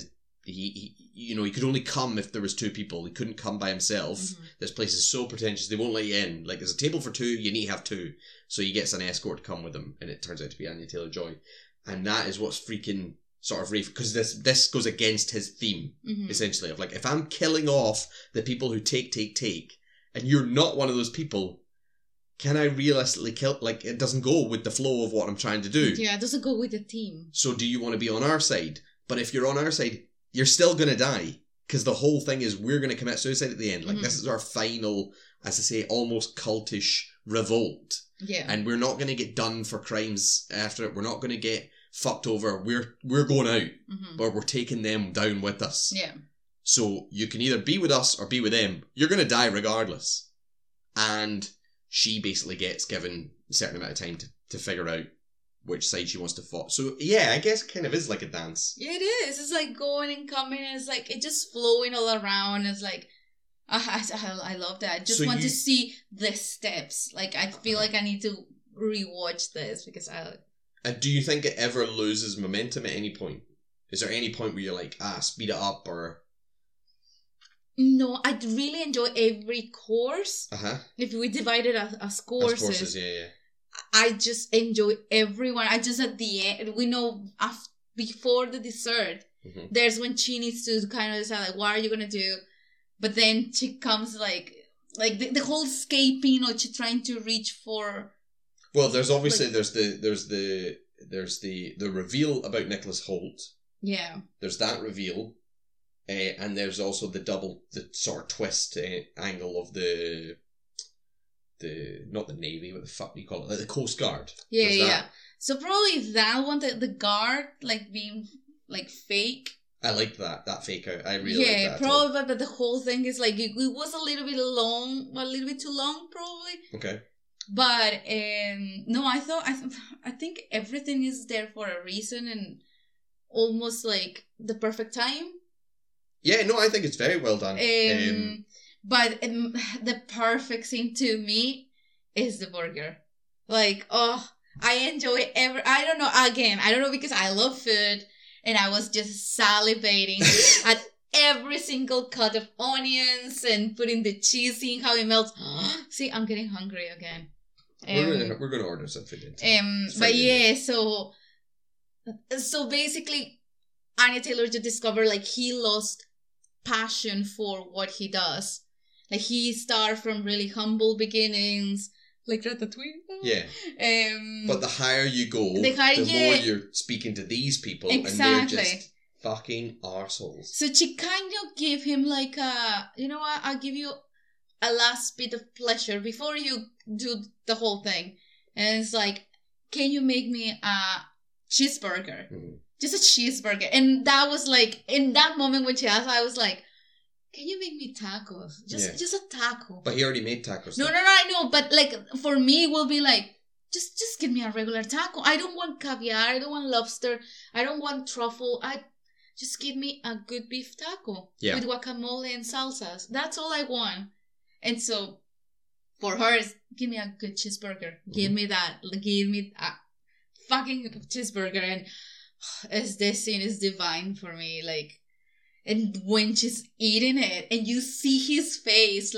Speaker 1: he could only come if there was two people. He couldn't come by himself. Mm-hmm. This place is so pretentious, they won't let you in. Like, there's a table for two, you need to have two. So he gets an escort to come with him, and it turns out to be Anya Taylor-Joy. And that is what's freaking sort of because this goes against his theme, essentially, of like, if I'm killing off the people who take, and you're not one of those people, can I realistically kill... Like, it doesn't go with the flow of what I'm trying to do.
Speaker 2: Yeah, it doesn't go with the team.
Speaker 1: So do you want to be on our side? But if you're on our side, you're still going to die. Because the whole thing is we're going to commit suicide at the end. Like, this is our final, as I say, almost cultish revolt.
Speaker 2: Yeah.
Speaker 1: And we're not going to get done for crimes after it. We're not going to get fucked over. We're going out. But we're taking them down with us.
Speaker 2: Yeah.
Speaker 1: So you can either be with us or be with them. You're going to die regardless. And... she basically gets given a certain amount of time to figure out which side she wants to fight. So, yeah, I guess it kind of is like a dance.
Speaker 2: It is. It's like going and coming. And it's like, it's just flowing all around. It's like, I love that. I just want to see the steps. Like, I feel like I need to rewatch this because
Speaker 1: And do you think it ever loses momentum at any point? Is there any point where you're like, speed it up or...
Speaker 2: No, I really enjoy every course. If we divide it as courses.
Speaker 1: As courses, yeah.
Speaker 2: I just enjoy everyone. I just at the end, we know before the dessert, there's when she needs to kind of decide like, what are you gonna do? But then she comes like the whole escaping or she trying to reach for.
Speaker 1: Well, there's obviously there's the reveal about Nicholas Hoult.
Speaker 2: Yeah.
Speaker 1: There's that reveal. And there's also the sort of twist angle of the not the Navy, what the fuck do you call it? Like the Coast Guard.
Speaker 2: Yeah. So probably that one, the guard, like being like fake.
Speaker 1: I like that fake out. I really like that.
Speaker 2: Yeah, probably, but the whole thing is like, it was a little bit too long, probably.
Speaker 1: Okay.
Speaker 2: But, no, I think everything is there for a reason and almost like the perfect time.
Speaker 1: Yeah, no, I think it's very well done.
Speaker 2: But the perfect scene to me is the burger. Like, I enjoy I don't know because I love food and I was just salivating at every single cut of onions and putting the cheese in, how it melts. See, I'm getting hungry again.
Speaker 1: We're gonna order something.
Speaker 2: But yeah, so basically, Anya Taylor just discovered like he lost passion for what he does. Like he started from really humble beginnings, like Ratatouille.
Speaker 1: Yeah. But the higher you go, the more you're speaking to these people, exactly. And they're just fucking arseholes.
Speaker 2: So she kind of gave him like you know what? I'll give you a last bit of pleasure before you do the whole thing, and it's like, can you make me a cheeseburger? Just a cheeseburger. And that was like, in that moment when she asked, I was like, can you make me tacos? Just a taco.
Speaker 1: But he already made tacos.
Speaker 2: No, I know. But like, for me, it will be like, just give me a regular taco. I don't want caviar. I don't want lobster. I don't want truffle. Just give me a good beef taco. Yeah. With guacamole and salsas. That's all I want. And so, for her, give me a good cheeseburger. Give me that. Give me a fucking cheeseburger. And as this scene is divine for me. Like, and when she's eating it, and you see his face,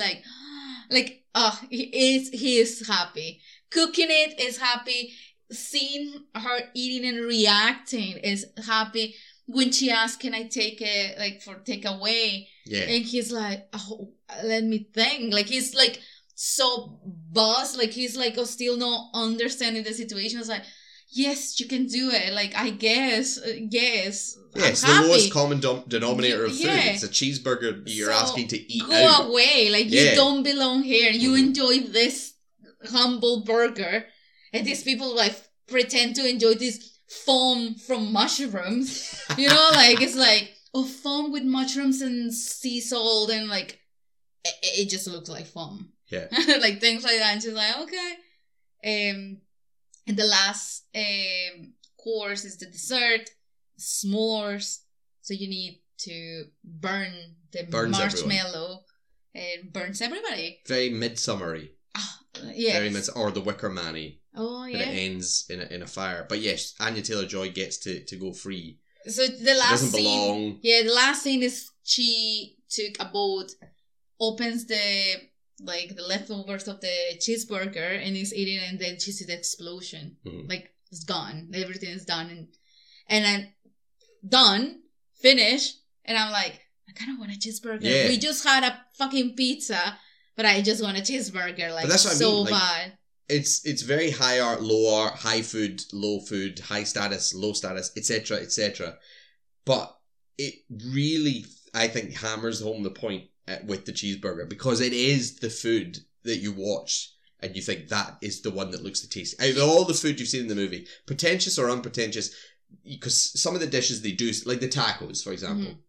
Speaker 2: he is happy. Cooking it is happy. Seeing her eating and reacting is happy. When she asks, "Can I take it, like, for takeaway?"
Speaker 1: Yeah.
Speaker 2: And he's like, "Oh, let me think." Like, he's like so buzzed. Like, he's like, oh, still not understanding the situation. It's like, yes, you can do it. Like, I guess, yes.
Speaker 1: Yeah, it's
Speaker 2: I'm
Speaker 1: the lowest
Speaker 2: happy.
Speaker 1: common denominator of food.
Speaker 2: Yeah.
Speaker 1: It's a cheeseburger you're
Speaker 2: So,
Speaker 1: asking to eat
Speaker 2: Go
Speaker 1: out.
Speaker 2: away. Like,
Speaker 1: Yeah.
Speaker 2: you don't belong here. You
Speaker 1: Mhm.
Speaker 2: enjoy this humble burger. And these people, like, pretend to enjoy this foam from mushrooms. You know, like, it's like, oh, foam with mushrooms and sea salt, and, like, it just looks like foam.
Speaker 1: Yeah.
Speaker 2: Like, things like that. And she's like, okay. And the last course is the dessert, s'mores. So you need to burn the
Speaker 1: Burns
Speaker 2: marshmallow, and burns everybody.
Speaker 1: Very midsummery.
Speaker 2: Yes.
Speaker 1: Very or the Wicker Man-y.
Speaker 2: Oh,
Speaker 1: But
Speaker 2: yeah.
Speaker 1: it ends in a fire. But yes, Anya Taylor-Joy gets to go free.
Speaker 2: So the
Speaker 1: She
Speaker 2: last
Speaker 1: doesn't
Speaker 2: scene,
Speaker 1: belong.
Speaker 2: yeah, the last scene is she took a boat, opens the leftovers of the cheeseburger, and is eating, and then she sees the explosion.
Speaker 1: Mhm.
Speaker 2: Like, it's gone. Everything is done, and then done, finish, and I'm like, I kind of want a cheeseburger.
Speaker 1: Yeah.
Speaker 2: We just had a fucking pizza, but I just want a cheeseburger. Like,
Speaker 1: But that's what I
Speaker 2: so
Speaker 1: mean, like,
Speaker 2: bad.
Speaker 1: It's very high art, low art, high food, low food, high status, low status, etc., etc. But it really, I think, hammers home the point with the cheeseburger, because it is the food that you watch and you think that is the one that looks the tastiest. Out of all the food you've seen in the movie, pretentious or unpretentious, because some of the dishes they do, like the tacos, for example,
Speaker 2: Mhm.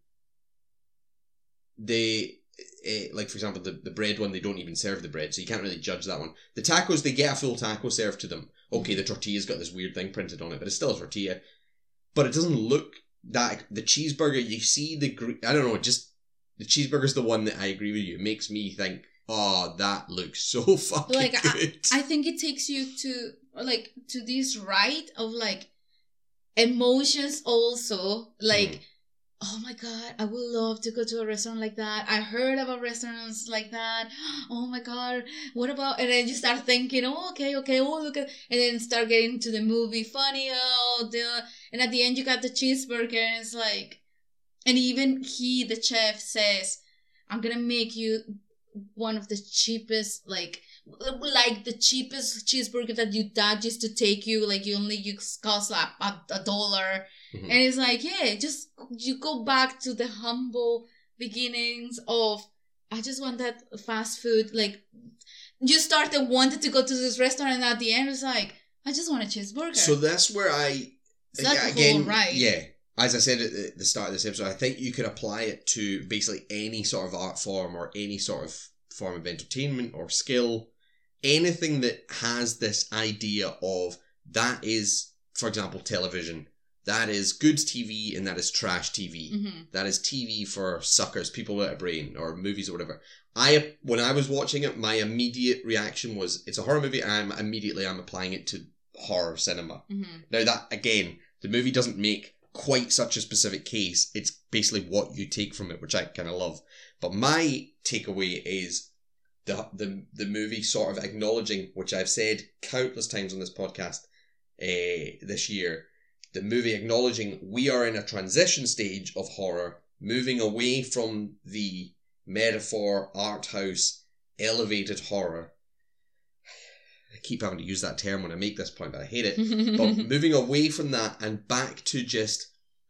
Speaker 1: they, like, for example, the bread one, they don't even serve the bread, so you can't really judge that one. The tacos, they get a full taco served to them. Okay, the tortilla's got this weird thing printed on it, but it's still a tortilla. But it doesn't look that... The cheeseburger, you see I don't know, just... The cheeseburger's the one that I agree with you. It makes me think, oh, that looks so fucking
Speaker 2: Like,
Speaker 1: good.
Speaker 2: I think it takes you to this right of, like, emotions also. Like, oh my God, I would love to go to a restaurant like that. I heard about restaurants like that. Oh my God, what about... And then you start thinking, oh, okay, oh, look at... And then start getting to the movie, funny, and at the end you got the cheeseburger, and it's like... And even the chef says, I'm gonna make you one of the cheapest, like the cheapest cheeseburger that your dad used to take you, like you cost like $1.
Speaker 1: Mhm.
Speaker 2: And it's like, yeah, just you go back to the humble beginnings of, I just want that fast food. Like, you started wanting to go to this restaurant, and at the end it's like, I just want a cheeseburger.
Speaker 1: So that's where
Speaker 2: It's like a whole ride.
Speaker 1: Yeah. As I said at the start of this episode, I think you could apply it to basically any sort of art form or any sort of form of entertainment or skill. Anything that has this idea of that is, for example, television. That is goods TV and that is trash TV.
Speaker 2: Mm-hmm.
Speaker 1: That is TV for suckers, people without a brain, or movies or whatever. When I was watching it, my immediate reaction was, it's a horror movie, and I'm applying it to horror cinema.
Speaker 2: Mm-hmm.
Speaker 1: Now that, again, the movie doesn't make quite such a specific case. It's basically what you take from it, which I kind of love. But my takeaway is the movie sort of acknowledging, which I've said countless times on this podcast this year, the movie acknowledging we are in a transition stage of horror, moving away from the metaphor, art house, elevated horror. I keep having to use that term when I make this point, but I hate it. But moving away from that and back to just,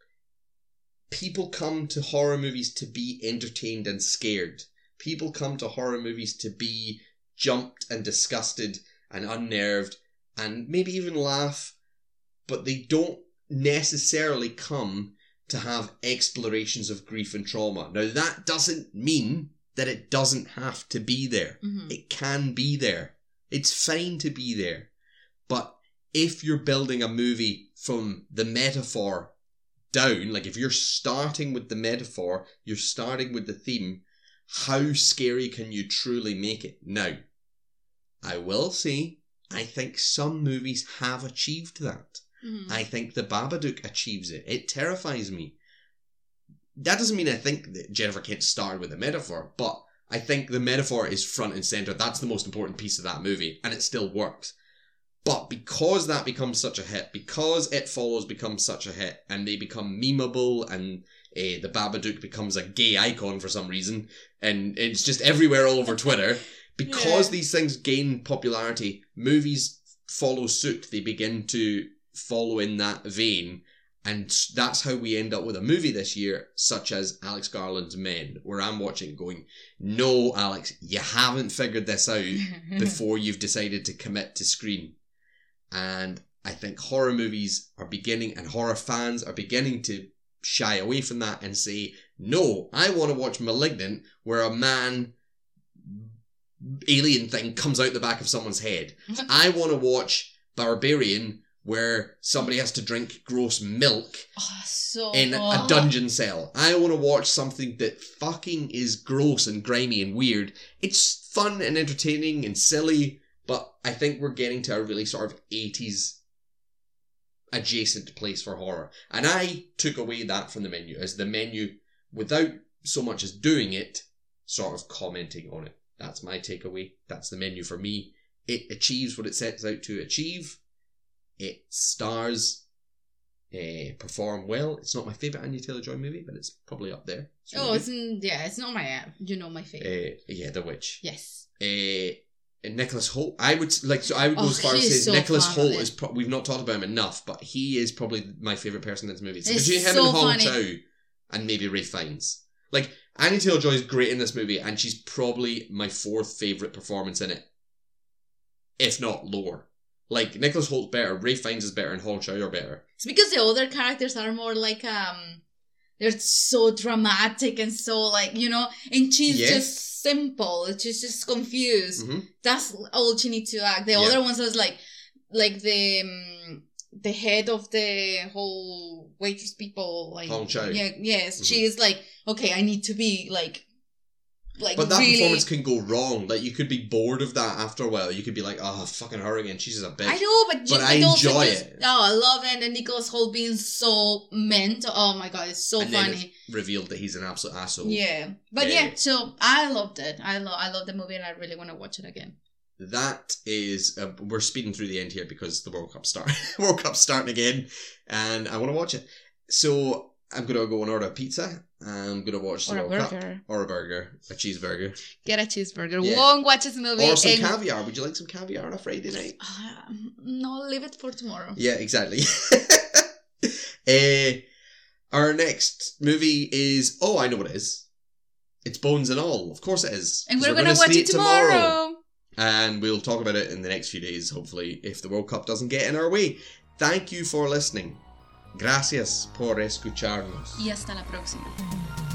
Speaker 1: people come to horror movies to be entertained and scared. People come to horror movies to be jumped and disgusted and unnerved and maybe even laugh, but they don't necessarily come to have explorations of grief and trauma. Now, that doesn't mean that it doesn't have to be there.
Speaker 2: Mm-hmm.
Speaker 1: It can be there. It's fine to be there. But if you're building a movie from the metaphor down, like if you're starting with the metaphor, you're starting with the theme, how scary can you truly make it? Now, I will say, I think some movies have achieved that. I think The Babadook achieves it. It terrifies me. That doesn't mean I think that Jennifer Kent started with a metaphor, but I think the metaphor is front and centre. That's the most important piece of that movie, and it still works. But because that becomes such a hit, because It Follows becomes such a hit, and they become memeable, and the Babadook becomes a gay icon for some reason, and it's just everywhere all over Twitter, because these things gain popularity, movies follow suit. They begin to follow in that vein, and that's how we end up with a movie this year, such as Alex Garland's Men, where I'm watching going, no, Alex, you haven't figured this out before you've decided to commit to Scream. And I think horror movies are beginning, and horror fans are beginning to shy away from that and say, no, I want to watch Malignant, where a man alien thing comes out the back of someone's head. I want to watch Barbarian, where somebody has to drink gross milk in a dungeon cell. I want to watch something that fucking is gross and grimy and weird. It's fun and entertaining and silly, but I think we're getting to a really sort of 80s adjacent place for horror. And I took away that from the menu, as the menu, without so much as doing it, sort of commenting on it. That's my takeaway. That's the menu for me. It achieves what it sets out to achieve. Its stars perform well. It's not my favourite Anya Taylor-Joy movie, but it's probably up there. It's really
Speaker 2: it's not my my favourite.
Speaker 1: The Witch.
Speaker 2: Yes.
Speaker 1: Nicholas Hoult. I would go as far as saying Nicholas Hoult is. We've not talked about him enough, but he is probably my favourite person in this movie. It's between him and Hong Chow, and maybe Ralph Fiennes. Like, Anya Taylor-Joy is great in this movie, and she's probably my fourth favourite performance in it, if not lower. Like, Nicholas Holt's better, Ralph Fiennes is better, and Hong Chow are better.
Speaker 2: It's because the other characters are more like, they're so dramatic and so, like, and she's just simple. She's just confused. Mm-hmm. That's all she needs to act. The other ones was like the head of the whole waitress people, like
Speaker 1: Hong Chow.
Speaker 2: Yes. Mm-hmm. She is like, okay, I need to be like
Speaker 1: but that
Speaker 2: really...
Speaker 1: performance can go wrong. Like, you could be bored of that after a while. You could be like, oh, fucking her again. She's just a bitch.
Speaker 2: I know, but
Speaker 1: I enjoy it.
Speaker 2: Oh, I love it. And Nicholas Hoult being so meant. Oh my god, it's so funny.
Speaker 1: Then it's revealed that he's an absolute asshole.
Speaker 2: Yeah. But so I loved it. I love the movie, and I really want to watch it again.
Speaker 1: That is, we're speeding through the end here because the World Cup's starting again, and I want to watch it. So I'm going to go and order a pizza. I'm going to watch the World Cup. Or a burger. A cheeseburger.
Speaker 2: Get a cheeseburger. Yeah. Won't watch this movie.
Speaker 1: Or some caviar. Would you like some caviar on a Friday night?
Speaker 2: No, leave it for tomorrow.
Speaker 1: Yeah, exactly. Our next movie is... Oh, I know what it is. It's Bones and All. Of course it is.
Speaker 2: And we're going to watch it tomorrow.
Speaker 1: And we'll talk about it in the next few days, hopefully, if the World Cup doesn't get in our way. Thank you for listening. Gracias por escucharnos.
Speaker 2: Y hasta la próxima.